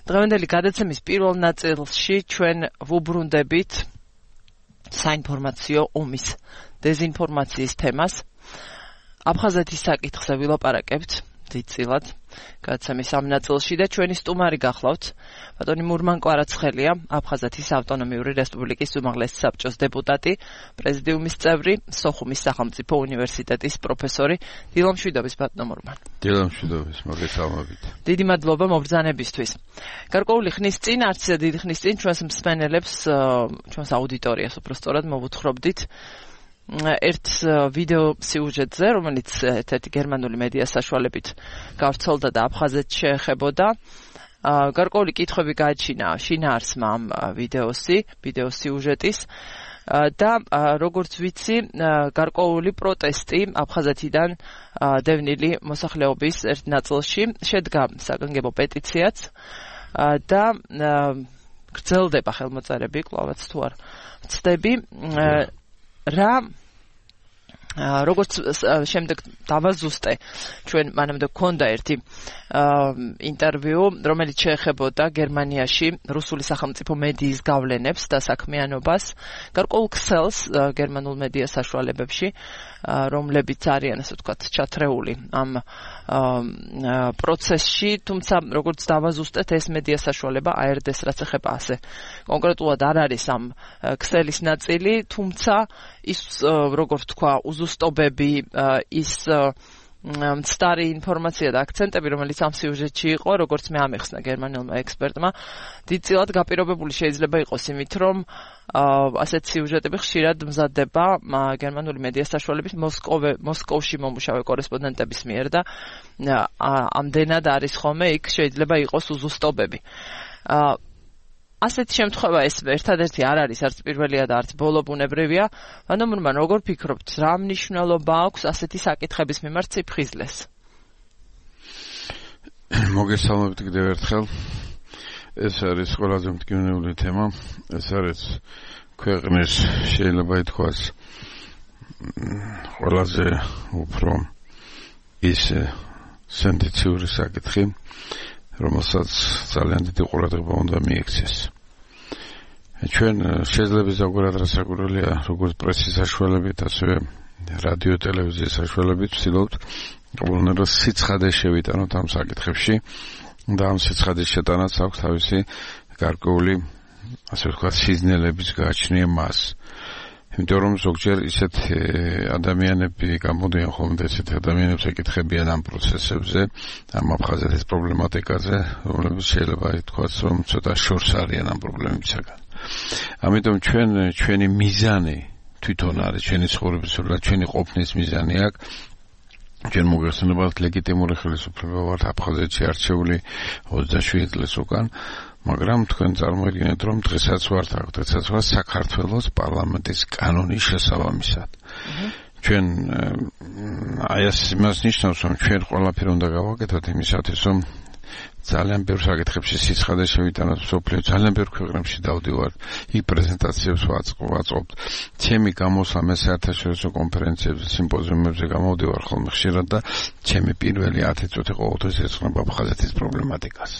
დღევანდელი გადაცემის პირველ ნაწილში ჩვენ ვუბრუნდებით საინფორმაციო ომის დეზინფორმაციის თემას. აფხაზეთის საკითხზე ვილაპარაკებთ დიდწილად გადაცემის ამ ნაწილში და ჩვენი სტუმარი გახლავთ ბატონი მურმან კვარაცხელია, აფხაზეთის ავტონომიური რესპუბლიკის უმაღლესი საბჭოს დეპუტატი, პრეზიდიუმის წევრი, სოხუმის სახელმწიფო უნივერსიტეტის პროფესორი. დილამშვიდობის ბატონო მურმან. დილამშვიდობის, მოგესალმებით. დიდი მადლობა მობრძანებისთვის. გარკვეული ხნის წინ, არც დიდი ხნის წინ ჩვენს მსმენელებს, ჩვენს აუდიტორიას უბრალოდ მოვუთხრობდით ერთ ვიდეო სიუჟეტზე, რომელიც ერთ-ერთი გერმანული მედია საშუალებით გავრცელდა და აფხაზეთს შეეხებოდა. გარკვეული კითხვები გააჩინა შინაარსმა ამ ვიდეო სიუჟეტის და როგორც ვიცი, გარკვეული პროტესტი აფხაზეთიდან დევნილი მოსახლეობის ერთ ნაწილში შედგა საგანგებო პეტიციაც და გრძელდება ხელმოწერები, კვლავაც თუ არ ვცდები. როგორც შემდეგ დავაზუსტე, ჩვენ მანამდე გქონდა ერთი ინტერვიუ, რომელიც შეეხებოდა გერმანიაში რუსული სახელმწიფო მედიის გავლენებს და საქმიანობას, გარკვეულ ქსელს გერმანულ მედია საშუალებებში, რომლებიც არიან, ასე ვთქვათ, ჩათრეული ამ პროცესში, თუმცა როგორც დავაზუსტეთ, ეს მედია საშუალება ARD-ს რაც ეხება ასე კონკრეტულად არ არის ამ ქსელის ნაწილი, თუმცა ის როგორც თქვა, უზუსტობები, ის მცდარი ინფორმაცია და აქცენტები, რომელიც ამ სიუჟეტში იყო, როგორც მე ამეხსნა გერმანულმა ექსპერტმა, დიდწილად გაპირობებული შეიძლება იყოს იმით, რომ ასეთ სიუჟეტები ხშირად მზადდება გერმანული მედია საშუალების მოსკოვში მომუშავე კორესპონდენტების მიერ და ამდენად არის ხოლმე იქ შეიძლება იყოს უზუსტობები. ასეთი შემთხვევა ეს ერთადერთი არ არის, არც პირველია და არც ბოლობუნებრივია. მან როგორ ფიქრობთ, რა მნიშვნელობა აქვს ასეთი საკითხების მიმართ სიფხიზლეს? მოგესალმებით კიდევ ერთხელ. ეს არის ყველაზე მტკივნეული თემა. ეს არის ქვეყნის, შეიძლება ითქვას, ყველაზე უფრო ის სენსიციური საკითხი, რომელსაც ძალიან დიდი ყურადღება უნდა მიექცეს. ჩვენ შეძლებს ზოგადად რასაკვირველია, როგორც პრესის საშუალებით, ასევე რადიო ტელევიზიის საშუალებით ვცდილობთ ყოველდღიურად სიცხადე შევიტანოთ ამ საკითხებში და ამ სიცხადის შეტანაც აქვს თავისი გარკვეული, ასე ვთქვათ, სიზნელების გააჩნია მას. იმიტომ რომ ზოგჯერ ისეთ ადამიანები გამოდიან ხოლმე, ესეთ ადამიანებს ეკითხებიან ამ პროცესებზე, ამ აფხაზეთის პრობლემატიკაზე, რომლებიც შეიძლება ითქვას, რომ ცოტა შორს არიან ამ პრობლემებისაგან. ამიტომ ჩვენი მიზანი თვითონ არის, ჩვენი ცხოვრების, ჩვენი ყოფნის მიზანი აქვს. ჩვენ მოგეხსენებათ ლეგიტიმური ხელისუფლება ვართ აფხაზეთში არჩეული 27 წლის უკან. მაგრამ თქვენ წარმოიდგინეთ, რომ დღესაც ვართ საქართველოს პარლამენტის კანონის შესაბამისად. ჩვენ აი ეს იმას ნიშნავს, რომ ჩვენ ყველაფერი უნდა გავაკეთოთ იმისათვის, რომ ძალიან ბევრ საკითხებში სიცხადე შევიტანოთ მსოფლიო, ძალიან ბევრ ქვეყნებში დავდივართ, იქ პრეზენტაციებს ვაწყობთ. ჩემი გამოსვლა მე საერთაშორისო კონფერენციებზე, სიმპოზიუმებზე გამოვდივარ ხოლმე ხშირად და ჩემი პირველი 10 წუთი ყოველთვის ეძღვნება აფხაზეთის პრობლემატიკას.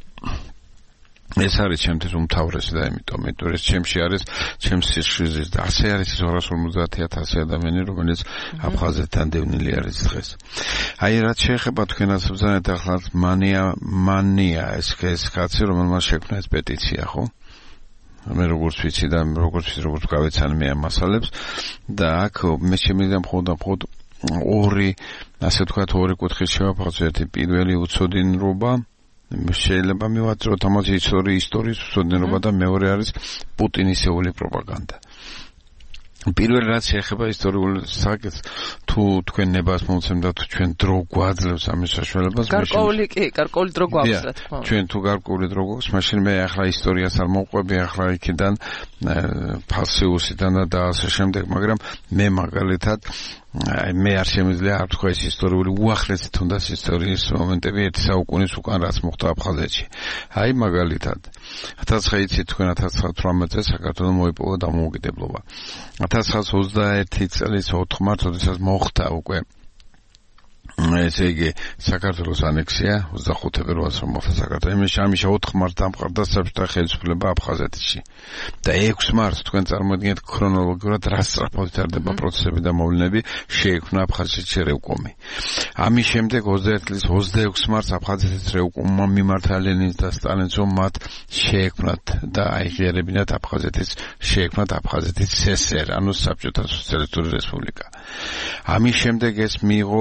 ეს არის ჩემთვის უმთავრესი და იმიტომ ეს ჩემში არის ჩემს სიშვიდის და ასე არის 250,000 ადამიანი, რომელიც აფხაზეთთან დევნილი არის დღეს. აი რაც შეეხება თქვენაც ბრძანეთ ახლა მანია ეს კაცი, რომელმაც შექმნა ეს პეტიცია, ხო? მე როგორც ვიცი და როგორც გავეცანი მე ამ მასალებს და აქ მე შემიძლია მხოლოდ ორი, ასე ვთქვათ, ორი კუთხით შევაფასო. ერთი პირველი უცოდინრობა, შეიძლება მივაწოდოთ ამაზე ისტორიის უცოდინრობა და მეორე არის პუტინისეული პროპაგანდა. პირველ რაც შეეხება ისტორიულ საკითხს, თუ თქვენ ნებას მომცემდა, თუ ჩვენ დრო გვაძლევს ამის საშუალებას, გარკვეული დრო გვაქვს, რა თქმა უნდა. ჩვენ თუ გარკვეული დრო გვაქვს, მაშინ მე ახლა ისტორიას არ მოვყვები, ახლა იქიდან ფალსიუსიდან და ასე შემდეგ, მაგრამ მე მაგალითად მე არ შემიძლია არ თქვა ეს ისტორიული უახლესი თუნდაც ისტორიის მომენტები 1 საუკუნის უკან რაც მოხდა აფხაზეთში. აი მაგალითად 1900 თქვენ 1918 წელს საქართველოს მოიპოვა დამოუკიდებლობა. 1921 წლის 4 მარტს, როდესაც მოხდა უკვე ესე იგი საქართველოს ანექსია 25 ფებრუარს რომ მოხდა საქართველოს ამის 4 მარტს დამყარდა საბჭოთა ხელისუფლება აფხაზეთში და 6 მარტს თქვენ წარმოიდგინეთ ქრონოლოგიურად რა სწრაფად ვითარდება პროცესები და მოვლენები შეიქმნა აფხაზეთში რევკომი ამის შემდეგ 21 წლის 26 მარტს აფხაზეთის რევკომმა მიმართა ლენინს და სტალინს რომ მათ შეექმნათ და აიღიერებინათ აფხაზეთის СССР ანუ საბჭოთა სოციალისტური რესპუბლიკა ამის შემდეგ ეს მიიღო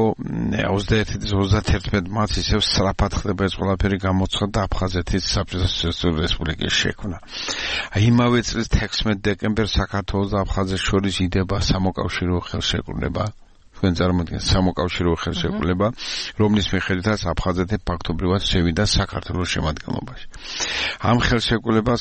21 მარტს ისევ სწრაფად ხდება ეს ყველაფერი გამოცხადდა აფხაზეთის საბჭოთა სოციალისტური რესპუბლიკის შექმნა. იმავე წლის 16 დეკემბერს საქართველოს და აფხაზეთს შორის იდება სამოკავშირეო ხელშეკრულება. თქვენ წარმოიდგინეთ სამოკავშირეო ხელშეკრულება, რომლის მიხედვითაც აფხაზეთი ფაქტობრივად შევიდა საქართველოს შემადგენლობაში. ამ ხელშეკრულებას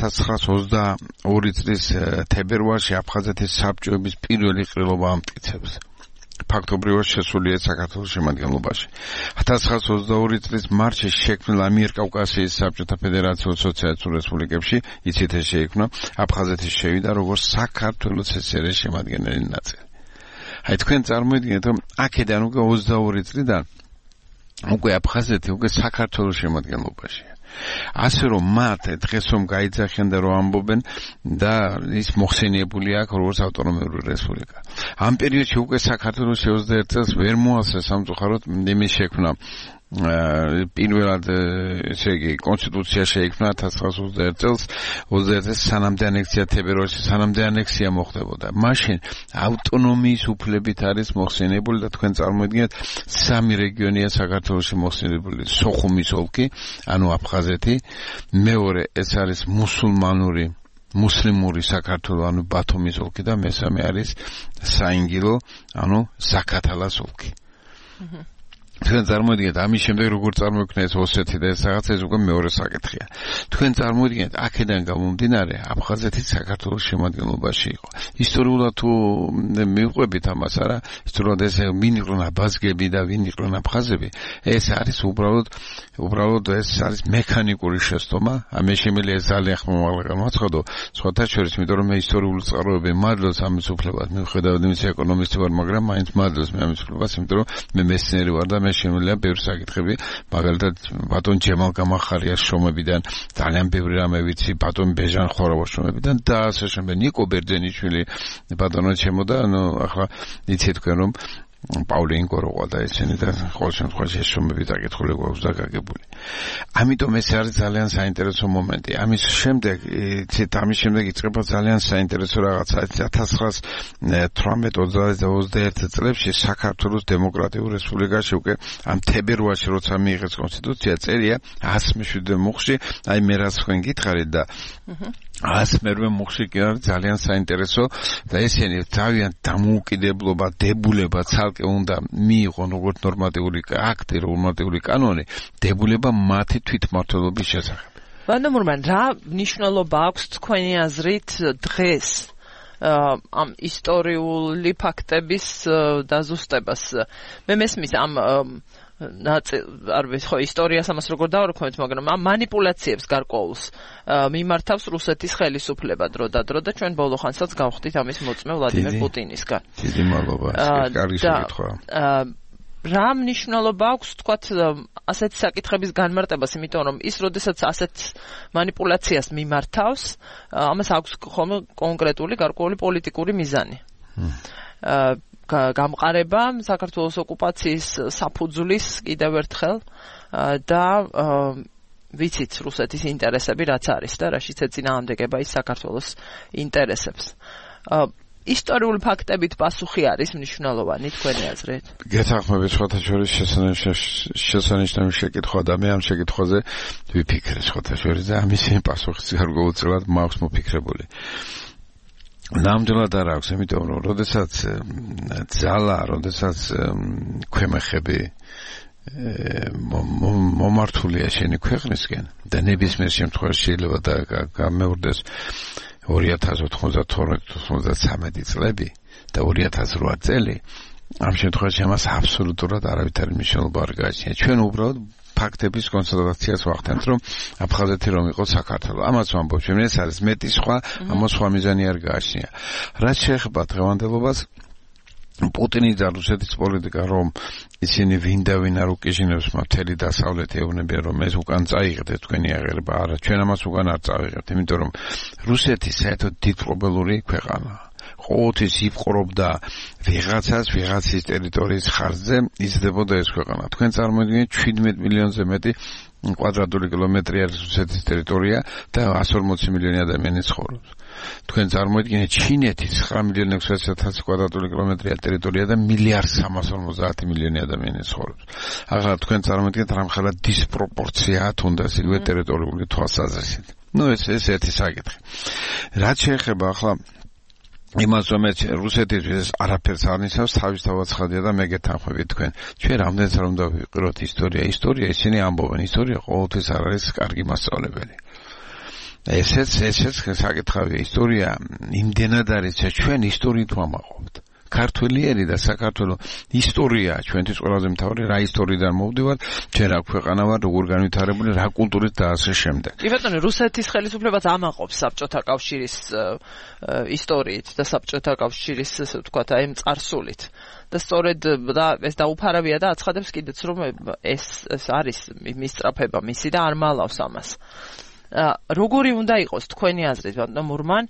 1922 წლის თებერვალში აფხაზეთის საბჭოების პირველი ყრილობა ამტკიცებს. ფაქტობრივად შესულია საქართველოს შემადგენლობაში. 1922 წლის მარტში შექმნილ ამიერკავკასიის საბჭოთა ფედერაციულ სოციალისტურ რესპუბლიკებში იცით ეს შეიქმნა აფხაზეთის შევიდა როგორც საქართველოს СССР-ის შემადგენელი ნაწილი. აი თქვენ წარმოიდგინეთ რომ აქედან უკვე 22 წლიდან უკვე აფხაზეთი უკვე საქართველოს შემადგენლობაშია. ასე რომ მათ დღეს რომ გაიძახიან და რომ ამბობენ და ის მოხსენიებული აქვს როგორც ავტონომიური რესპუბლიკა. ამ პერიოდში უკვე საქართველოს 21 წელს ვერ მოასწრა სამწუხაროდ იმის შექმნა პირველად ესე იგი კონსტიტუცია შეიქმნა 1921 წელს 21 წელს სანამდე ანექსია თებერვალში სანამდე ანექსია მოხდებოდა. მაშინ ავტონომიის უფლებით არის მოხსენიებული და თქვენ წარმოიდგინეთ სამი რეგიონია საქართველოში მოხსენიებული სოხუმის ოლქი ანუ აფხაზეთი მეორე ეს არის მუსლიმური საქართველო ანუ ბათუმის ოლქი და მესამე არის საინგილო ანუ ზაქათალას ოლქი. თქვენ წარმოიდგინეთ ამის შემდეგ როგორ წარმოიქმნა ეს ოსეთი და ეს რაღაც ეს უკვე მეორე საკითხია. თქვენ წარმოიდგინეთ აქედან გამომდინარე აფხაზეთი საქართველოს შემადგენლობაში იყო. ისტორიულად თუ მივყვებით ამას არა, ისტორიულად ეს ვინ იყვნენ აბაზგები და ვინ იყვნენ აფხაზები, ეს არის უბრალოდ ეს არის მექანიკური შეცდომა. ამის შემიძლია ძალიან ხმამაღლა გამოაცხადო, სხვათა შორის, იმიტომ რომ მე ისტორიული წყაროები მადლობს ამის უფლებად, მიუხედავად იმისა ეკონომისტი ვარ, მაგრამ მაინც მადლობს მე ამის უფლებას, იმიტომ რომ მე მეცნიერი ვარ და მე შემიძლია ბევრი საკითხები, მაგალითად ბატონ ჯემალ გამახარიას შრომებიდან ძალიან ბევრი რამე ვიცი, ბატონ ბეჟან ხორავას შრომებიდან და ასე შემდეგ. ნიკო ბერძენიშვილი ბატონო ჩემო და ანუ ახლა იცით თქვენ რომ პავლინკო როყვა და ესენი და ყოველ შემთხვევაში ეს შრომები დაკითხული გვაქვს და გაგებული. ამიტომ ეს არის ძალიან საინტერესო მომენტი. ამის შემდეგ იწყება ძალიან საინტერესო რაღაცა 1918-21 წლებში საქართველოს დემოკრატიულ რესპუბლიკაში უკვე ამ თებერვალში როცა მიიღეს კონსტიტუცია წერია 107 მუხში, აი მე რაც თქვენ გითხარით და 100 მუხში კი არის ძალიან საინტერესო და ესენი თავიანთ დამოუკიდებლობა, დებულება ცალკე უნდა მიიღონ როგორც ნორმატიული აქტი, ნორმატიული კანონი, დებულება მათი თვითმმართველობის შესახებ. ვანდამურმან, რა მნიშვნელობა აქვს თქვენი აზრით დღეს ამ ისტორიული ფაქტების დაზუსტებას? მე მესმის ამ არ ვიცი ხო ისტორიას ამას როგორ დავარქვით, მაგრამ ამ მანიპულაციებს გარკვეულს მიმართავს რუსეთის ხელისუფლება დრო და ჩვენ ბოლო ხანსაც გავხდით ამის მოწმე ვლადიმერ პუტინისგან. დიდი მადლობა, კარგი შეკითხვა. რა მნიშვნელობა აქვს თქვათ ასეთი საკითხების განმარტებას, იმიტომ რომ ის როდესაც ასეთ მანიპულაციას მიმართავს, ამას აქვს ხოლმე კონკრეტული გარკვეული პოლიტიკური მიზანი. გამყარება საქართველოს ოკუპაციის საფუძვლის კიდევ ერთხელ და ვიცით რუსეთის ინტერესები რაც არის და რაშიც ეწინააღმდეგება ის საქართველოს ინტერესებს. ისტორიული ფაქტებით პასუხი არის მნიშვნელოვანი თქვენი აზრით? გეთანხმებით სხვათა შორის შესანიშნავი შეკითხვა და მე ამ შეკითხვაზე ვიფიქრე სხვათა შორის და ამის პასუხიც გარკვეულწილად მაქვს მოფიქრებული. ნამდვილად არ აქვს, იმიტომ რომ როდესაც ქვემეხები მომართულია შენი ქვეყნისკენ და ნებისმიერ შემთხვევაში შეიძლება და გამეორდეს 2092-93 წლები და 2008 წელი, ამ შემთხვევაში ამას აბსოლუტურად არავითარი მნიშვნელობა არ გააჩნია. ჩვენ უბრალოდ ფაქტების კონსტატაციას ვახდენთ, რომ აფხაზეთი რომ იყო საქართველო. ამას ვამბობ, ჩვენ ეს არის მეტი სხვა, ამას სხვა მიზანი არ გააჩნია. რაც შეეხება დღევანდელობას, პუტინი და რუსეთის პოლიტიკა რომ ისინი ვინ არ უკიშინებს მთელი დასავლეთი ეუბნებიან რომ ეს უკან წაიღეთ თქვენი აღება არა ჩვენ ამას უკან არ წავიღებთ იმიტომ რომ რუსეთი საერთოდ დიდპრობლემური ქვეყანაა ყოველთვის იპყრობდა ვიღაცის ტერიტორიის ხარჯზე იზრდებოდა ეს ქვეყანა თქვენ წარმოიდგინეთ 17 მილიონზე მეტი კვადრატული კილომეტრი არის რუსეთის ტერიტორია და 140 მილიონი ადამიანი ცხოვრობს თქვენ წარმოიდგინეთ ჩინეთის 9.600.000 კვადრატული კილომეტრია ტერიტორია და 1.350 მილიონი ადამიანი ცხოვრობს. ახლა თქვენ წარმოიდგინეთ რამხელა დისპროპორციაა თუნდაც იგივე ტერიტორიული თვალსაზრისით. ეს ერთი საკითხი. რაც შეეხება ახლა იმას რომ რუსეთის არაფერს არ ნიშნავს თავისთავად ცხადია და მე გეთანხმებით თქვენ. ჩვენ რამდენიც არ უნდა ვიყიროთ ისტორია ისინი ამბობენ ისტორია ყოველთვის არ არის კარგი მასწავლებელი. ესეც საკითხავია ისტორია იმდენად არის ჩვენ ისტორიით ვამაყობთ ქართველიერი და საქართველოს ისტორია ჩვენთვის ყველაზე მთავარი რა ისტორიიდან მოვდივართ ჩვენ რა ქვეყანა ვარ როგორ განვითარებული რა კულტურით და ასე შემდეგ კი ბატონო რუსეთის ხელისუფლებას ამაყობს საბჭოთა კავშირის ისტორიით და საბჭოთა კავშირის ესე ვთქვათ აი წარსულით და სწორედ ეს დაუფარავია და აცხადებს კიდეც რომ ეს არის მისწრაფება მისი და არ მალავს ამას როგორი უნდა იყოს თქვენი აზრით ბატონო მურმან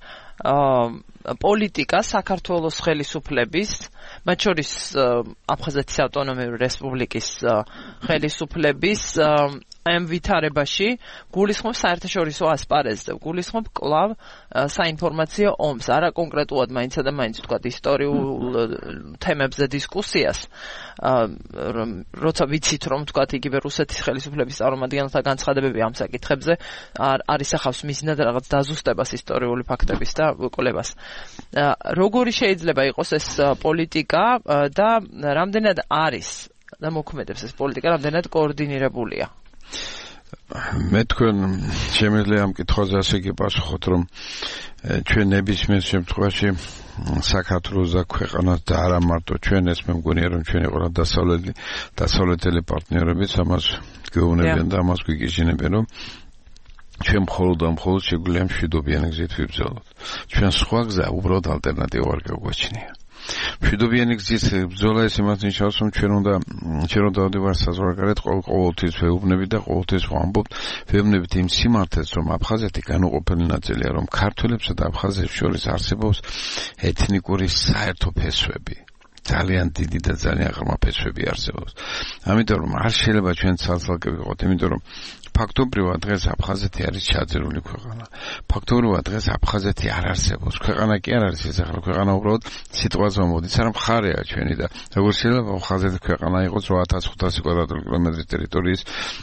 პოლიტიკა საქართველოს ხელისუფლების მათ შორის აფხაზეთის ავტონომიური რესპუბლიკის ხელისუფლების ამ ვითარებაში გულისხმობს საერთაშორისო ასპარეზზე გულისხმობს კლავ საინფორმაციო ომს არა კონკრეტულად მაინცა და მაინც ვთქვათ ისტორიულ თემებზე დისკუსიას როცა ვიცით რომ ვთქვათ იგივე რუსეთის ხელისუფლების წარმომადგენელთა განცხადებები ამ საკითხებზე არ ისახავს მიზნად რაღაც დაზუსტებას ისტორიული ფაქტების და კვლევას როგორი შეიძლება იყოს ეს პოლიტიკა და რამდენად არის და მოქმედებს ეს პოლიტიკა რამდენად კოორდინირებულია მე თქვენ შემიძლია ამ კითხვაზე ასე გიპასუხოთ რომ ჩვენ ნებისმიერ შემთხვევაში საქართველოს და ქვეყანას და არა მარტო ჩვენ ეს მე მგონია რომ ჩვენი ყველა დასავლეთელი პარტნიორებიც ამას გეუბნებიან და ამას გვიგიჟინებიან რომ ჩვენ მხოლოდ შეგვიძლია მშვიდობიანი გზით ვიბრძოლოთ ჩვენ სხვა გზა უბრალოდ ალტერნატივა არ გაგვაჩნია მშვიდობიანი გზით ბრძოლა ეს იმას ნიშნავს რომ ჩვენ უნდა ვდივართ საზღვარგარეთ ყოველთვის ვეუბნებით და ყოველთვის ვამბობთ ვეუბნებით იმ სიმართლეს რომ აფხაზეთი განუყოფელი ნაწილია რომ ქართველებსა და აფხაზებს შორის არსებობს ეთნიკური საერთო ფესვები ძალიან დიდი და ძალიან ღრმა ფესვები არსებობს ამიტომ რომ არ შეიძლება ჩვენ ცალ-ცალკე ვიყოთ იმიტომ რომ ფაქტობრივად დღეს აფხაზეთი არის ჩაძირული ქვეყანა. ფაქტობრივად დღეს აფხაზეთი არ არსებობს. ქვეყანა კი არ არის ეს ახლა ქვეყანა უბრალოდ სიტყვაზე მოდის, არა მხარეა ჩვენი და როგორ შეიძლება აფხაზეთი ქვეყანა იყოს 8500 კვადრატული კილომეტრის ტერიტორიის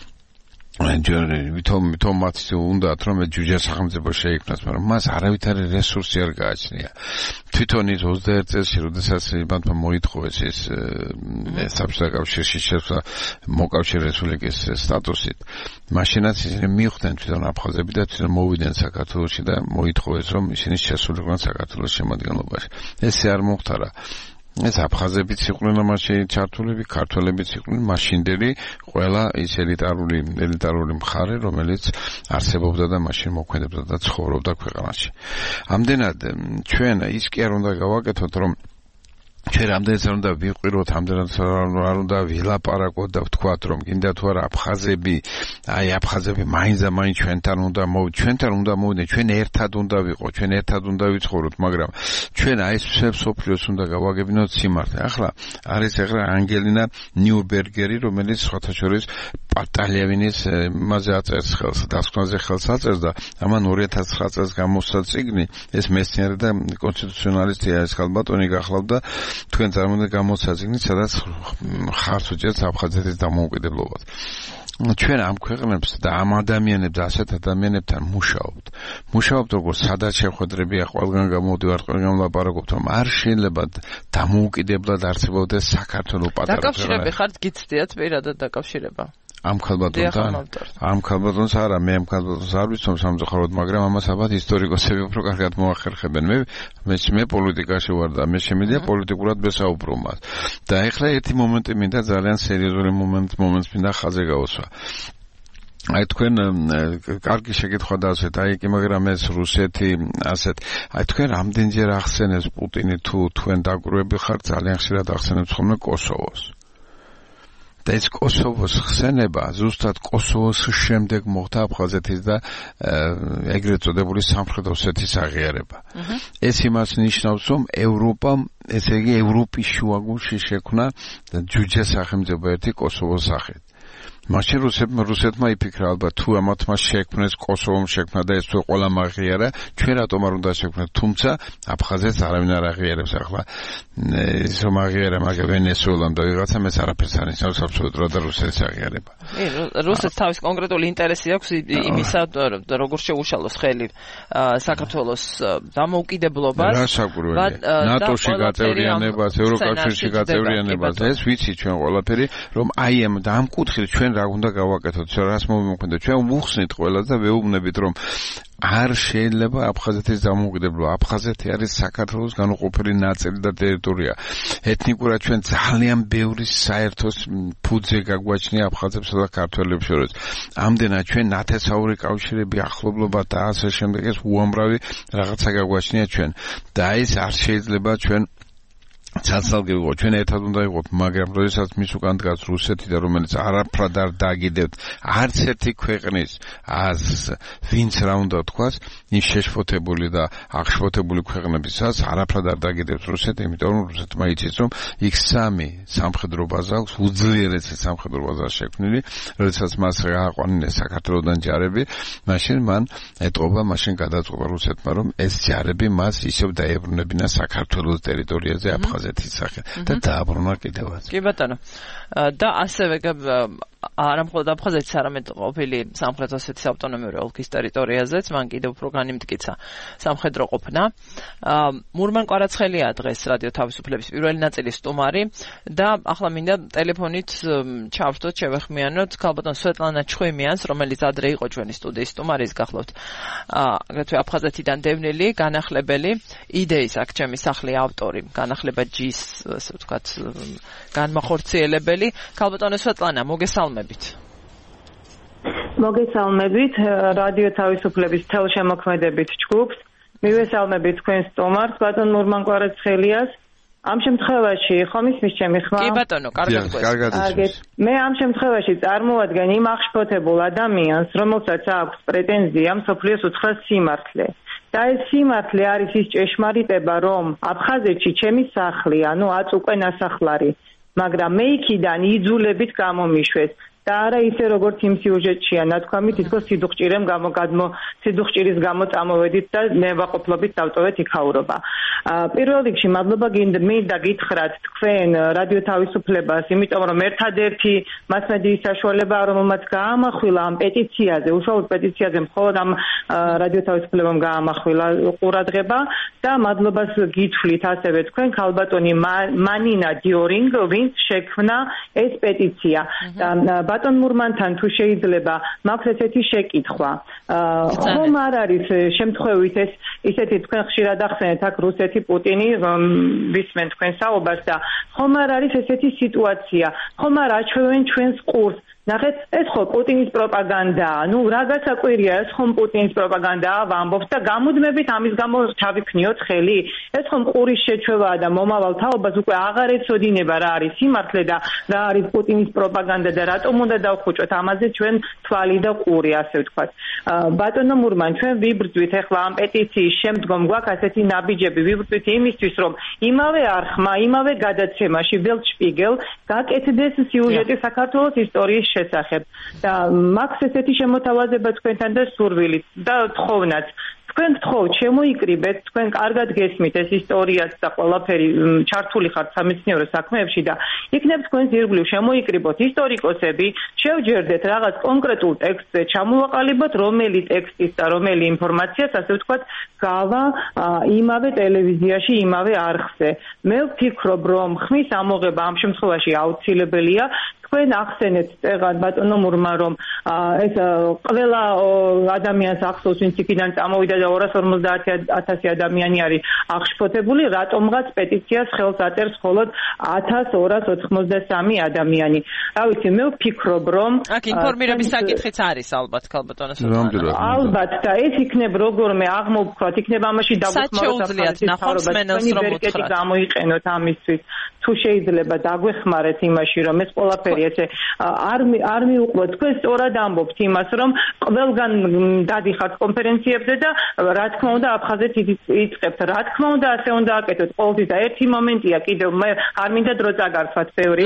ვითომ მათი უნდათ რომ ჯუჯა სახელმწიფო შეიქმნას, მაგრამ მას არავითარი რესურსი არ გააჩნია. თვითონ ის 21 წელს როდესაც მათმა მოითხოვეს ეს საბჭოთა კავშირში შეცვლა მოკავშირე რესპუბლიკის სტატუსით, მაშინაც ისინი მიხვდნენ თვითონ აფხაზები და თვითონ მოვიდნენ საქართველოში და მოითხოვეს რომ ისინი შესულიყვნენ საქართველოს შემადგენლობაში. ესე არ მოხდა. ეს აფხაზებიც იყვნენ ამაში ჩართულები, ქართველებიც იყვნენ მაშინდელი ყველა ის ელიტარული მხარე, რომელიც არსებობდა და მაშინ მოქმედებდა და ცხოვრობდა ქვეყანაში. ამდენად ჩვენ ის კი არ უნდა გავაკეთოთ, რომ ჩვენ რამდენიც არ უნდა ვიყიროთ, რამდენიც არ უნდა ვილაპარაკოთ და ვთქვათ, რომ გინდა თუ არა აფხაზები მაინც ჩვენთან უნდა მოვიდნენ, ჩვენ ერთად უნდა ვიყოთ, ჩვენ ერთად უნდა ვიცხოვროთ, მაგრამ ჩვენ აი ეს სოფლიოს უნდა გავაგებინოთ სიმართლე. ახლა არის ანგელინა ნიუბერგერი, რომელიც სხვათა შორის პატალიავინის მასზე აწერს ხელს, დასკვნაზე ხელს აწერს და ამან 2009 წელს გამოსცა წიგნი, ეს მეცნიერი და კონსტიტუციონალისტია ეს ხალბატონი გახლავდა თქვენ წარმოგიდგენთ გამოსცა წიგნი, სადაც ხარს უჭერს აფხაზეთის დამოუკიდებლობას. ჩვენ ამ ქვეყნებს და ამ ადამიანებს და ასეთ ადამიანებთან მუშაობთ როგორც სადაც შეხვედრებია ყველგან გამოდივართ, ყველგან ვლაპარაკობთ, რომ არ შეიძლება დამოუკიდებლად არსებობდეს საქართველოს პატარა ქვეყანა. დაკავშირები ხართ გიცდიათ პირადად დაკავშირება? ამ ქალბატონს არა, მე ამ ქალბატონს არ ვიცნობ სამწუხაროდ, მაგრამ ამას ალბათ ისტორიკოსები უფრო კარგად მოახერხებენ. მე პოლიტიკაში ვარ და მე შემიძლია პოლიტიკურად ვესაუბრო მას. და ეხლა ერთი მომენტი მინდა ძალიან სერიოზული მომენტს მინდა ხაზზე გავუსვა. აი თქვენ კარგი შეკითხვა დავსვეთ, აი კი მაგრამ ეს რუსეთი ასეთ, აი თქვენ რამდენჯერ ახსენებს პუტინი თუ თქვენ დაკვირვები ხართ, ძალიან ხშირად ახსენებს ხოლმე კოსოვოს. და ეს კოსოვოს ხსენება ზუსტად კოსოვოს შემდეგ მოხდა აფხაზეთის და ეგრეთ წოდებული სამხრეთ ოსეთის აღიარება. ეს იმას ნიშნავს, რომ ევროპამ, ესე იგი ევროპის შუაგულში შექმნა ჯუჯა სახელმწიფო ერთი კოსოვოს სახით. მაშინ რუსეთმა იფიქრა ალბათ თუ ამათმა შექმნეს კოსოვომ შექმნა და ეს თუ ყველა მაღიარა, ჩვენ რატომ არ უნდა შექმნათ, თუმცა აფხაზეთს არავინ არ აღიარებს ახლა ის რომ აღიარა მაგ ვენესუელამ და ვიღაცამ ეს არაფერს არ ნიშნავს აბსოლუტურად და რუსეთის აღიარება. რუსეთს თავის კონკრეტული ინტერესი აქვს იმისა, როგორ შეუშალოს ხელი საქართველოს დამოუკიდებლობას, ნატოში გაწევრიანებას, ევროკავშირში გაწევრიანებას, ეს ვიცი ჩვენ ყველაფერი, რომ აი ამ კუთხით ჩვენ რა უნდა გავაკეთოთ, რას მომიყვანოთ, ჩვენ ვუხსნით ყველას და ვეუბნებით, რომ არ შეიძლება აფხაზეთის დამოუკიდებლობა. აფხაზეთი არის საქართველოს განუყოფელი ნაწილი და ტერიტორია. ეთნიკურად ჩვენ ძალიან ბევრი საერთოს ფუძე გაგვაჩნია აფხაზებსა და ქართველებს შორის. ამდენად ჩვენ ნათესაური კავშირები, ახლობლობა და ასე შემდეგ ეს უამრავი რაღაცა გაგვაჩნია ჩვენ. და ეს არ შეიძლება ჩვენ ცალ-ცალკე ვიყო, ჩვენ ერთად უნდა ვიყოთ, მაგრამ როდესაც მის უკან დგას რუსეთი და რომელიც არაფრად არ დაგიდებთ არც ერთი ქვეყნის ვინც რა უნდა თქვას, ის შეშფოთებული და აღშფოთებული ქვეყნებისაც არაფრად არ დაგიდებთ რუსეთი, იმიტომ რომ რუსეთმა იცის, რომ იქ სამი სამხედრო ბაზა აქვს, უძლიერესი სამხედრო ბაზა შექმნილი, როდესაც მას გააყვანინეს საქართველოსდან ჯარები, მაშინ მან ეტყობა, მაშინ გადაწყვიტა რუსეთმა, რომ ეს ჯარები მას ისევ დაებრუნებინა საქართველოს ტერიტორიაზე აფხაზეთის სახით და დააბრუნა კიდევაც. კი ბატონო. და ასევე არა მხოლოდ აფხაზეთის, არამედ ყოფილი სამხრეთ ოსეთის ავტონომიური ოლქის ტერიტორიაზეც მან კიდევ უფრო განიმტკიცა სამხედრო ყოფნა. მურმან კვარაცხელია დღეს რადიო თავისუფლების პირველი ნაწილის სტუმარი და ახლა მინდა ტელეფონით ჩავსვათ, შევეხმიანოთ ქალბატონ სვეტლანა ჩხვიმიანს, რომელიც ადრე იყო ჩვენი სტუდიის სტუმარის გახლავთ. აგრეთვე აფხაზეთიდან დევნილი, განახლებელი, იდეის აქ ჩემი სახლი ავტორი, განახლება ჯის, ასე ვთქვათ, განმახორციელებელი. ქალბატონო სვეტლანა, მოგესალმებით. მოგესალმებით რადიო თავისუფლების თელშემოქმედებით ჯგუფს. მივესალმებით თქვენ სტუმარს, ბატონ მურმან კვარაცხელიას. ამ შემთხვევაში ხომ ისმის ჩემი ხმა? კი ბატონო, კარგად. მე ამ შემთხვევაში წარმოადგენ იმ აღშფოთებულ ადამიანს, რომელსაც აქვს პრეტენზია მსოფლიოს უცხრას სიმართლე. და ეს სიმართლე არის ის ჭეშმარიტება, რომ აფხაზეთში ჩემი სახლი, ანუ აწ უკვე ნასახლარი, მაგრამ მე იქიდან იძულებით გამომიშვეს. და არა ისე როგორც იმ სიუჟეტშია ნათქვამი, თითქოს სიდუხჭირის გამო წამოვედით და ნებაყოფლობით დავტოვეთ იქაურობა. პირველ რიგში მადლობა მინდა გითხრათ თქვენ რადიო თავისუფლებას, იმიტომ რომ ერთადერთი მასმედიის საშუალება, რომელმაც გაამახვილა ამ პეტიციაზე, უშუალოდ პეტიციაზე მხოლოდ ამ რადიო თავისუფლებამ გაამახვილა ყურადღება და მადლობას გითვლით ასევე თქვენ ქალბატონი მანინა დიორინგ, ვინც შექმნა ეს პეტიცია. ბატონ მურმანთან თუ შეიძლება მაქვს ესეთი შეკითხვა. ხომ არ არის შემთხვევით ეს ისეთი თქვენ ხშირად ახსენეთ აქ რუსეთი პუტინი ვისმენ თქვენ საუბარს და ხომ არ არის ესეთი სიტუაცია, ხომ არ აჩვევენ ჩვენს ყურს. ნახეთ, ეს ხო პუტინის პროპაგანდაა. ნუ რა გასაკვირია, ეს ხომ პუტინის პროპაგანდაა, ვამბობთ და გამუდმებით ამის გამო ჩავიქნიოთ ხელი. ეს ხომ ყურის შეჩვევაა და მომავალ თაობას უკვე აღარ ეცოდინება რა არის სიმართლე და რა არის პუტინის პროპაგანდა და რატომ უნდა დავხუჭოთ ამაზე ჩვენ თვალი და ყური, ასე ვთქვათ. ბატონო მურმან, ჩვენ ვიბრძვით ახლა ამ პეტიციის შემდგომ გვაქვს ასეთი ნაბიჯები, ვიბრძვით იმისთვის, რომ იმავე არხმა, იმავე გადაცემაში Welt Spiegel გაკეთდეს სიუჟეტი საქართველოს ისტორიის შესახებ და მაქვს ესეთი შემოთავაზება თქვენთან და სურვილით და თხოვნაც თქვენ გთხოვთ შემოიკრიბეთ, თქვენ კარგად გესმით ეს ისტორიაც და ყველაფერი ჩართული ხართ სამეცნიერო საქმეებში და იქნებ თქვენს ირგვლივ შემოიკრიბოთ ისტორიკოსები, შევჯერდეთ რაღაც კონკრეტულ ტექსტზე, ჩამოვაყალიბოთ რომელი ტექსტის და რომელი ინფორმაციას, ასე ვთქვათ, გავა იმავე ტელევიზიაში, იმავე არხზე. მე ვფიქრობ, რომ ხმის ამოღება ამ შემთხვევაში აუცილებელია. თქვენ ახსენეთ წეგან ბატონო მურმა, რომ ეს ყველა ადამიანს ახსოვს, ვინც იქიდან წამოვიდა და 250,000 ადამიანი არის აღშფოთებული, რატომღაც პეტიციას ხელს აწერს მხოლოდ 1283 ადამიანი. რა ვიცი, მე ვფიქრობ, რომ აქ ინფორმირების საკითხიც არის ალბათ ქალბატონო სულთანა. ალბათ და ეს იქნებ როგორმე აღმოვქვათ, იქნება ამაში დაგვეხმაროთ საფრთხე გამოიყენოთ ამისთვის. თუ შეიძლება დაგვეხმარეთ იმაში, რომ ეს ყველაფერი ესე არ მიუყვოთ, თქვენ სწორად ამბობთ იმას, რომ ყველგან დადიხართ კონფერენციებზე და რა თქმა უნდა აფხაზეთ იწყებთ. რა თქმა უნდა ასე უნდა აკეთოთ. ყოველთვის და ერთი მომენტია კიდევ მე არ მინდა დრო წაგარქვათ ბევრი.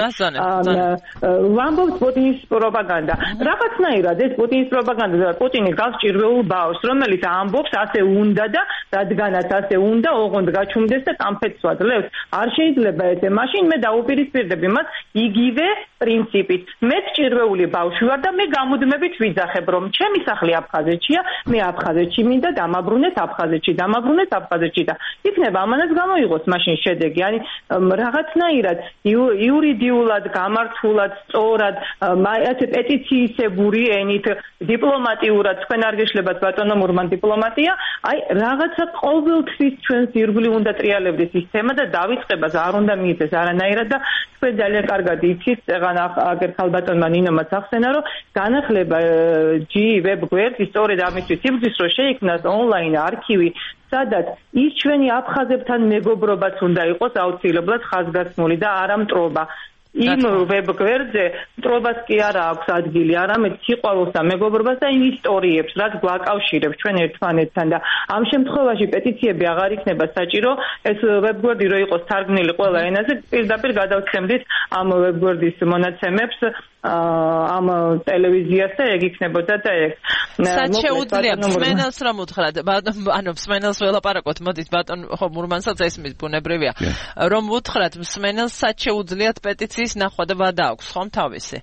ვამბობთ პუტინის პროპაგანდა. რაღაცნაირად ეს პუტინის პროპაგანდა და პუტინი გავს ჭირვეულ ბავშვს, რომელიც ამბობს ასე უნდა და რადგანაც ასე უნდა, ოღონდ გაჩუმდეს და კამფეთს ვაძლევს. არ შეიძლება ესე. მაშინ მე დაუპირისპირდები მას იგივე პრინციპით. მე ჭირვეული ბავშვი ვარ და მე გამუდმებით ვიძახებ, რომ ჩემი სახლი აფხაზეთშია, მე აფხაზეთში მინდა დამაბრუნეთ აფხაზეთში და იქნება ამანაც გამოიღოს მაშინ შედეგი. ანუ რაღაცნაირად იურიდიულად, გამართულად, სწორად, ასე პეტიციისებური ენით, დიპლომატიურად, თქვენ არ გეშლებათ ბატონო მურმან დიპლომატია, აი რაღაცა ყოველთვის ჩვენს ირგვლივ უნდა ტრიალებდეს ის თემა და დავიწყებას არ უნდა მიიწეს არანაირად და თქვენ ძალიან კარგად იცით, წეღან აგერ ქალბატონმა ნინომაც ახსენა, რომ განახლება G web გვერდი სწორედ ამისთვის იბრძვის, რომ შეიქმნას ონლაინ არქივი, სადაც ის ჩვენი აფხაზებთან მეგობრობაც უნდა იყოს აუცილებლად ხაზგასმული და არა მტრობა. იმ ვებ გვერდზე მტრობას კი არა აქვს ადგილი, არამედ სიყვარულს და მეგობრობას და იმ ისტორიებს, რაც გვაკავშირებს ჩვენ ერთმანეთთან და ამ შემთხვევაში პეტიციები აღარ იქნება საჭირო, ეს ვებ გვერდი რო იყოს თარგმნილი ყველა ენაზე, პირდაპირ გადავცემდით ამ ვებ გვერდის მონაცემებს ამ ტელევიზიას და ეგ იქნებოდა და ეგ. სად შეუძლია მსმენელს რომ უთხრათ, ანუ მსმენელს ველაპარაკოთ, მოდით ბატონ ხო მურმანსაც ესმის ბუნებრივია, რომ უთხრათ მსმენელს სად შეუძლიათ პეტიციის ნახვა და ვადა აქვს ხომ თავისი.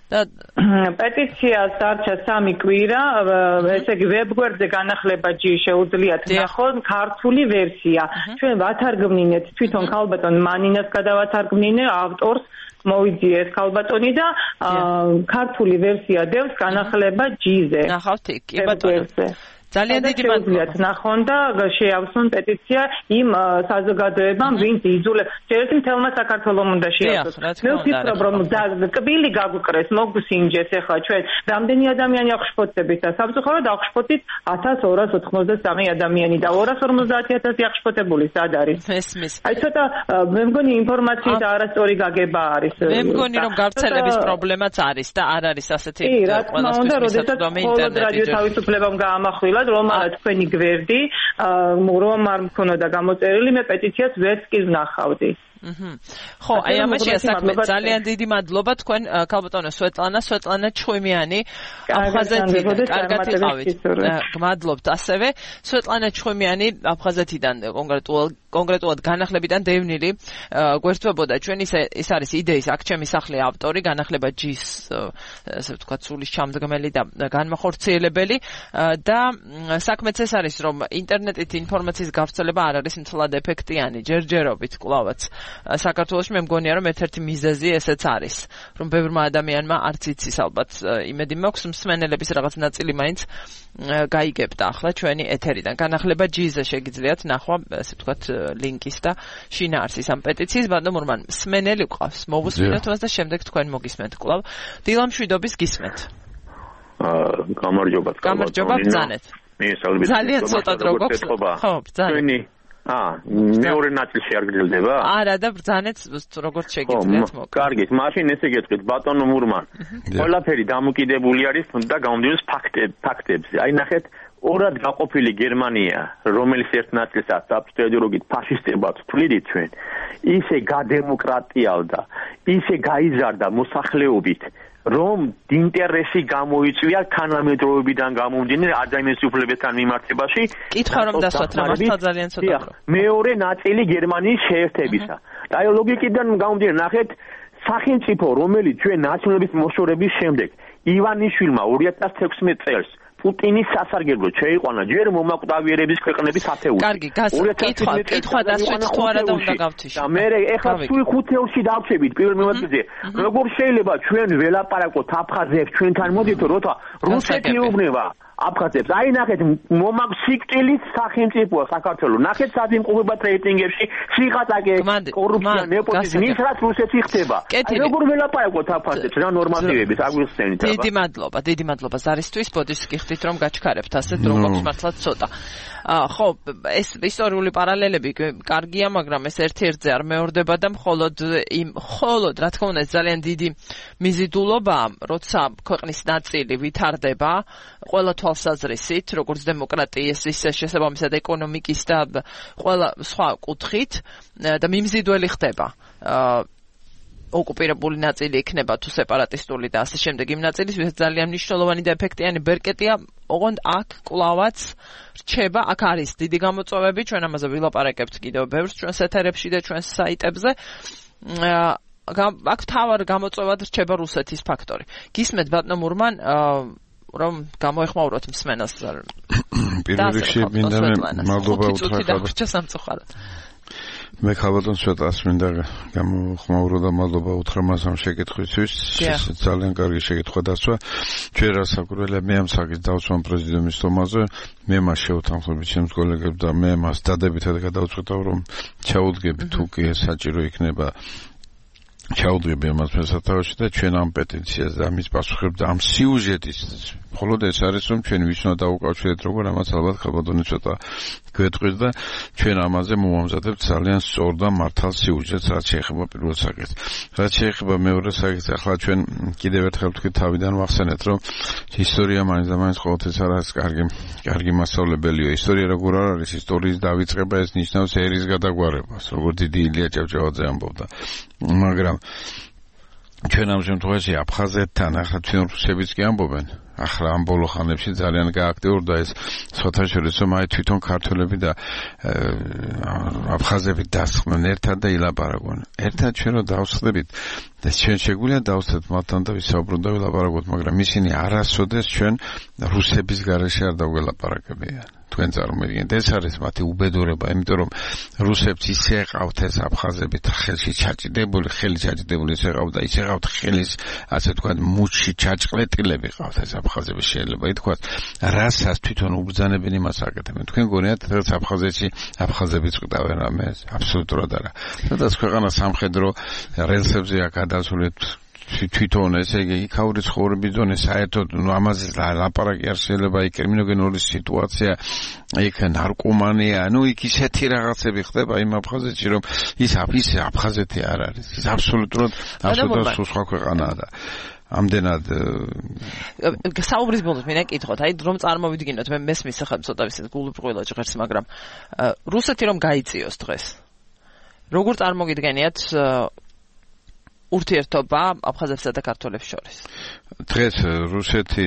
პეტიციას დარჩა 3 კვირა, ესე იგი ვებგვერდზე განახლება G შეუძლიათ ნახოთ ქართული ვერსია. ჩვენ ვათარგმნინეთ თვითონ ქალბატონ მანინას გადავათარგმნინე ავტორს მოვიძიეს ქალბატონი და ქართული ვერსია დევს განახლება G-ზე. ნახავთ იქ, კი ბატონო. ძალიან დიდი მადლობა. ნახონ და შეავსონ პეტიცია იმ საზოგადოებამ, ვინც იძულებს. შეიძლება მთელმა საქართველომ უნდა შეავსოს. მე ვფიქრობ, რომ კბილი გაგვკრეს, მოგვსინჯეს ახლა ჩვენ რამდენი ადამიანი აღშფოთდებით და სამწუხაროდ აღშფოთით 1283 ადამიანი და 250,000 აღშფოთებული სად არის? ესმის. აი ცოტა მე მგონი ინფორმაციის არასწორი გაგება არის. მე მგონი რომ გავრცელების პრობლემაც არის და არ არის ასეთი ყველასთვის მისაწვდომი ინტერნეტი. რადიო თავისუფლებამ გაამახვილა რომ არა თქვენი გვერდი რომ არ მქონოდა გამოწერილი, მე პეტიციას ვერც კი ვნახავდი. ხო, აი ამაშია საქმე. ძალიან დიდი მადლობა თქვენ ქალბატონო სვეტლანა ჩხვიმიანი აფხაზეთიდან. კარგად იყავით. გმადლობთ ასევე. სვეტლანა ჩხვიმიანი აფხაზეთიდან კონკრეტულად განახლებიდან დევნილი გვერდთვებოდა ჩვენ ის არის იდეის აქ ჩემი სახლი ავტორი, განახლება G-ს ასე ვთქვათ სულის ჩამდგმელი და განმახორციელებელი და საქმეც ეს არის რომ ინტერნეტით ინფორმაციის გავრცელება არ არის მთლად ეფექტიანი, ჯერჯერობით კვლავაც საქართველოში მე მგონია რომ ერთ-ერთი მიზეზი ესეც არის რომ ბევრმა ადამიანმა არც იცის ალბათ იმედი მაქვს მსმენელების რაღაც ნაწილი მაინც გაიგებდა ახლა ჩვენი ეთერიდან განახლება G-ზე შეგიძლიათ ნახვა ასე ვთქვათ ლინკის და შინაარსის ამ პეტიციის ბატონ მურმან მსმენელი ყავს მოვუსმინოთ მას და შემდეგ თქვენ მოგისმენთ კვლავ დილამშვიდობის გისმენთ გამარჯობა ბრძანეთ ძალიან ცოტა დრო გვაქვს ხო ბრძანეთ მეორე ნაწილში არ გრძელდება? არა და ბრძანეთ როგორც შეგიძლიათ მოკ. კარგი, მაშინ ესე გეტყვით ბატონო მურმან. ყველაფერი დამოკიდებული არის და გამომდინარეობს ფაქტებზე. აი ნახეთ, ორად გაყოფილი გერმანია, რომელიც ერთ ნაწილსაც აბსოლუტურად ფაშისტებად თვლიდით ჩვენ, ისე გადემოკრატიალდა, ისე გაიზარდა მოსახლეობით, რომ ინტერესი გამოიწვია თანამედროვეობიდან გამომდინარე ადამიანის უფლებებთან მიმართებაში. კითხვა რომ დასვათ რა მართლა ძალიან ცოტა. მეორე ნაწილი გერმანიის შეერთებისა. და აი ლოგიკიდან გამომდინარე ნახეთ სახელმწიფო რომელიც ჩვენ ნაციონალების მოშორების შემდეგ ივანიშვილმა 2016 წელს პუტინის სასარგებლოდ შეიყვანა ჯერ მომაკვდავიერების ქვეყნების ათეული. კარგი, კითხვა დასვით თუ არა და უნდა გავთიშოთ. და მე ეხლა სულ 5 ელში დავჩებით პირველ მიმართულზე. როგორ შეიძლება ჩვენ ველაპარაკოთ აფხაზებს ჩვენთან მოდით როცა რუსეთი ეუბნება აფხაზებს. აი ნახეთ, სიკვდილის სახელმწიფოა საქართველოს. ნახეთ სად იმყოფებათ რეიტინგებში, სიღატაკე, კორუფცია, ნეპოტიზმი, ის რაც რუსეთში ხდება. აი როგორ ველაპარაკოთ აფხაზებს რა ნორმატივების აგვიხსენით აბა. დიდი მადლობა ზარისთვის. ბოდიშს გიხდით რომ გაჩქარებთ ასეთ რომ გვაქვს მართლაც ცოტა. ხო, ეს ისტორიული პარალელები კარგია, მაგრამ ეს ერთ-ერთზე არ მეორდება და მხოლოდ რა თქმა უნდა ძალიან დიდი მიზიდულობაა, როცა ქვეყნის ნაწილი ვითარდება ყველა თვალსაზრისით, როგორც დემოკრატიის, ისე შესაბამისად ეკონომიკის და ყველა სხვა კუთხით და მიმზიდველი ხდება. ოკუპირებული ნაწილი იქნება თუ სეპარატისტული და ასე შემდეგ იმ ნაწილისთვის ძალიან მნიშვნელოვანი და ეფექტიანი ბერკეტია, ოღონდ აქ კლავაც რჩება, აქ არის დიდი გამოწვევები, ჩვენ ამაზე ვილაპარაკებთ კიდევ ბევრს ჩვენს ეთერებში და ჩვენს საიტებზე. აქ თავარ გამოწვევად რჩება რუსეთის ფაქტორი. გისმენთ ბატონო მურმან, რომ გამოეხმაუროთ მსმენელს. პირველ რიგში მინდა მადლობა უთხრა. მე ხალბატონ ცოტას მინდა გამოხმაურო და მადლობა უთხრა მას ამ შეკითხვისთვის. ძალიან კარგი შეკითხვა დასვა. ჩვენ რასაკვირველია მე ამ საკითხს დავსვამ პრეზიდენტის თომაზე, მე მას შევთანხმები ჩემს კოლეგებს და მე მას დადებითად გადავწყვეტავ რომ ჩაუდგები თუ კი საჭირო იქნება ჩაუდგები ამას მესათავში და ჩვენ ამ პეტიციას და ამის პასუხებს და ამ სიუჟეტის მხოლოდ ეს არის რომ ჩვენ ვის უნდა დაუკავშირეთ როგორ ამას ალბათ ხალბატონი ცოტა გვეტყვის და ჩვენ ამაზე მოვამზადებთ ძალიან სწორ და მართალ სიუჟეტს რაც შეეხება პირველ საკითხს. რაც შეეხება მეორე საკითხს, ახლა ჩვენ კიდევ ერთხელ ვთქვით თავიდან ვახსენეთ რომ ისტორია მაინც და მაინც ყოველთვის არ არის კარგი მასწავლებელია. ისტორია როგორ არ არის, ისტორიის დავიწყება ეს ნიშნავს ერის გადაგვარებას, როგორც დიდი ილია ჭავჭავაძე ამბობდა. მაგრამ ჩვენ ამ შემთხვევაში აფხაზეთთან ახლა ჩვენ რუსებიც კი ამბობენ. ახლა ამ ბოლო ხანებში ძალიან გააქტიურდა ეს საერთაშორისო აი თვითონ ქართველები და აფხაზები დასხმენ ერთად და ილაპარაკონ. ერთად ჩვენ რო დავსხდებით და ჩვენ შეგვიძლია დავსხდეთ მათთან და ვისაუბროთ და ვილაპარაკოთ, მაგრამ ისინი არასოდეს ჩვენ რუსების გარეშე არ დავგელაპარაკებიან. თქვენ წარმოგიდგენთ, ეს არის მათი უბედურება, იმიტომ რომ რუსებს ისე ეყავთ ეს აფხაზები ხელში ჩაჭიდებული, ისე ეყავთ და ისე ეყავთ ხელის, ასე თქვა, მუჩში ჩაჭყლეტილები ყავთ ეს აფხაზები შეიძლება ითქვას, რასაც თვითონ უბრძანებენ იმას აკეთებენ. თქვენ გონიათ, რომ აფხაზეთში აფხაზებიც ყავენ რამეს? აბსოლუტურად არა. სადაც ქვეყანა სამხედრო რელსებზეა გადასული თვითონ ესე იგი იქაური ცხოვრების დონე საერთოდ ამაზე ლაპარაკი არ შეიძლება, იქ კრიმინოგენური სიტუაცია, იქ ნარკომანია, იქ ისეთი რაღაცები ხდება იმ აფხაზეთში, რომ ის აფხაზეთი არ არის. ის აბსოლუტურად სხვა ქვეყანაა და ამდენად საუბრის ბოლოს მინდა კითხოთ, აი რომ წარმოვიდგინოთ, მე მესმის ახლა ცოტა ისე გულუბრყვილო ჟღერს, მაგრამ რუსეთი რომ გაიწიოს დღეს. როგორ წარმოგიდგენიათ ურთიერთობა აფხაზებსა და ქართველებს შორის? დღეს რუსეთი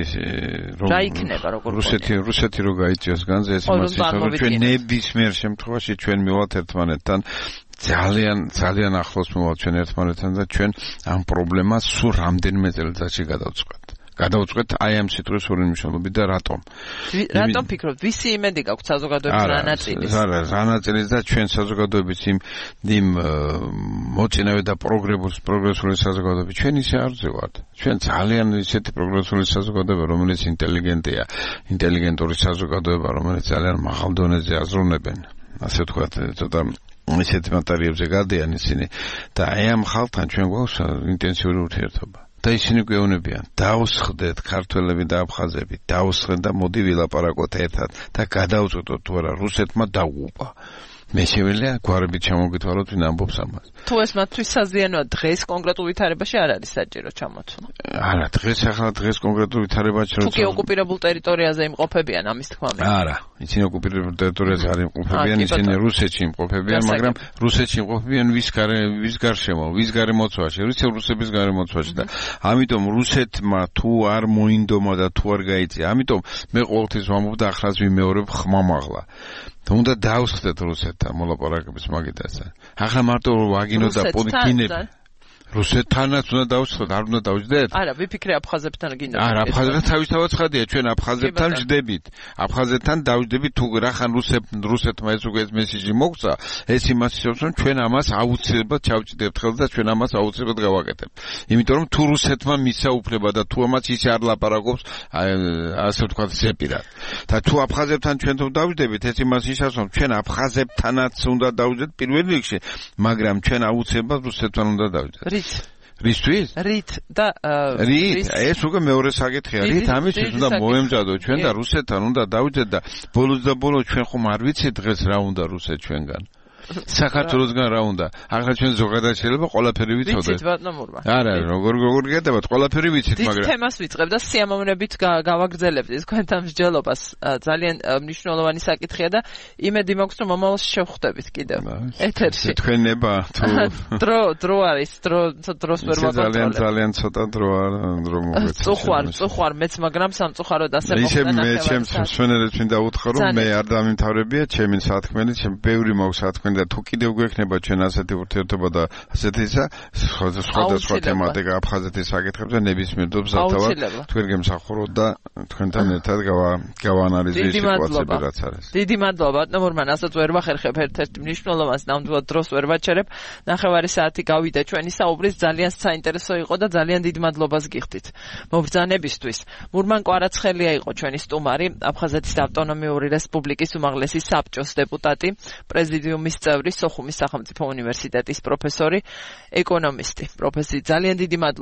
რო გაიწიოს განზე ეს იმას რომ ჩვენ ნებისმიერ შემთხვევაში ჩვენ მივალთ ერთმანეთთან ძალიან ახლოს მივალთ ჩვენ ერთმანეთთან და ჩვენ ამ პრობლემას სულ რამდენიმე წელიწადში გადავწყვეტ აი ამ სიტყვის ორი მნიშვნელობით და რატომ ფიქრობთ, ვისი იმედი გაქვთ საზოგადოების რანაწილის? რანაწილის და ჩვენ საზოგადოების იმ მოწინავე და პროგრესული საზოგადოები ჩვენ ისე არ ვზევართ. ჩვენ ძალიან ისეთი პროგრესული საზოგადოება, რომელიც ინტელიგენტური საზოგადოება, რომელიც ძალიან მაღალ დონეზე აზროვნებენ, ასე ვთქვათ, ცოტა ისეთ მატერიებზე გადიან ისინი და აი ამ ხალხთან ჩვენ გვაქვს ინტენსიური ურთიერთობა. და ისინი გვეუბნებიან, დავსხდეთ ქართველები და აფხაზები, დავსხდეთ და მოდი ვილაპარაკოთ ერთად და გადავწყვეტოთ თუ არა რუსეთმა დაუღუპა. მე შეგვიძლია გვარებით ჩამოგითვალოთ ვინ ამბობს ამას. თუ ეს მათთვის საზიანოა დღეს კონკრეტულ ვითარებაში არ არის საჭირო ჩამოთვლა. არა, დღეს კონკრეტულ ვითარებაში თუ კი ოკუპირებულ ტერიტორიაზე იმყოფებიან ამის თქმა მინდა. არა, ისინი ოკუპირებულ ტერიტორიაზე არ იმყოფებიან, ისინი რუსეთში იმყოფებიან, მაგრამ რუსეთში იმყოფებიან ვის გარშემო, ვის გარემოცვაში, რუსების გარემოცვაში და ამიტომ რუსეთმა თუ არ მოინდომა და თუ არ გაიწია, ამიტომ მე ყოველთვის ვამბობ და ახლაც ვიმეორებ ხმამაღლა. უნდა დავსხდეთ რუსეთთან მოლაპარაკების მაგიდასთან. ახლა მარტო ვაგინო და პოდკინები. რუსეთთანაც უნდა დავუწყოთ, არ უნდა დავждეთ? არა, ვიფიქრე აფხაზებთან გინდა. არა, აფხაზებთან თავისთავად ცხადია, ჩვენ აფხაზებთან ვждებით. აფხაზებთან დავждებით, თუ რახან რუსეთმა ეს უკვე მესიჯი მოგცა, ეს იმას ისევს, რომ ჩვენ ამას აუცილებლად ჩავჭიდებთ ხელს და ჩვენ ამას აუცილებლად გავაკეთებთ. იმიტომ რომ თუ რუსეთმა მისცა უფლება და თუ ამას ისე არ ლაპარაკობს, ასე ვთქვათ, ზეპირად. და თუ აფხაზებთან ჩვენ თუ დავждებით, ეს იმას ისევს, რომ ჩვენ აფხაზებთანაც უნდა დავждეთ პირველ რიგში, მაგრამ ჩვენ აუცილებლად რუსეთთან უნდა დავждეთ. რისთვის? რით და რით, ეს უკვე მეორე საკითხია. რით ამისთვის უნდა მოემზადოთ ჩვენ და რუსეთთან უნდა დავждეთ და ბოლოს და ბოლოს ჩვენ ხომ არ ვიცით დღეს რა უნდა რუსეთ ჩვენგან. საქართველოსგან რა უნდა? ახლა ჩვენ ზოგადად შეიძლება ყველაფერი ვიცოდეთ. ვიცით ბატონურმა. არა, როგორ გეტებათ, ყველაფერი ვიცით, მაგრამ თემას ვიწყებ და სიამოვნებით გავაგრძელებთ თქვენთან მსჯელობას. ძალიან მნიშვნელოვანი საკითხია და იმედი მაქვს, რომ მომავალში შევხვდებით კიდევ ეთერში. თქვენება თუ დრო არის, დროს ვერ ვაკონტროლებ. ძალიან ცოტა დრო მოგეცეს. წუხვარ მეც, მაგრამ სამწუხაროდ ასე მოხდა. ისე მე ჩემს მსვენელებს მინდა უთხრა, რომ მე არ დამიმთავრებია ჩემი სათქმელი, ბევრი მაქვს სათქმელი და თუ კიდევ გვექნება ჩვენ ასეთი ურთიერთობა და ასეთი ისა სხვადასხვა თემატიკა აფხაზეთის საკითხებზე ნებისმიერ დობს სათავად თქვენ გემსახუროთ და თქვენთან ერთად გავანალიზოთ სიტუაციები რაც არის. დიდი მადლობა ბატონურმან, ასაც ვერ ვახერხებ ერთ-ერთ მნიშვნელოვანს ნამდვილად დროს ვერ ვაჩერებ. ნახევარი საათი გავიდა ჩვენი საუბრის, ძალიან საინტერესო იყო და ძალიან დიდ მადლობას გიხდით მობრძანებისთვის. მურმან კვარაცხელია იყო ჩვენი სტუმარი, აფხაზეთის ავტონომიური რესპუბლიკის უმაღლესი საბჭოს დეპუტატი, პრეზიდიუმის წევრი, სოხუმის სახელმწიფო უნივერსიტეტის პროფესორი, ეკონომისტი. პროფესორი, ძალიან დიდი მადლობა.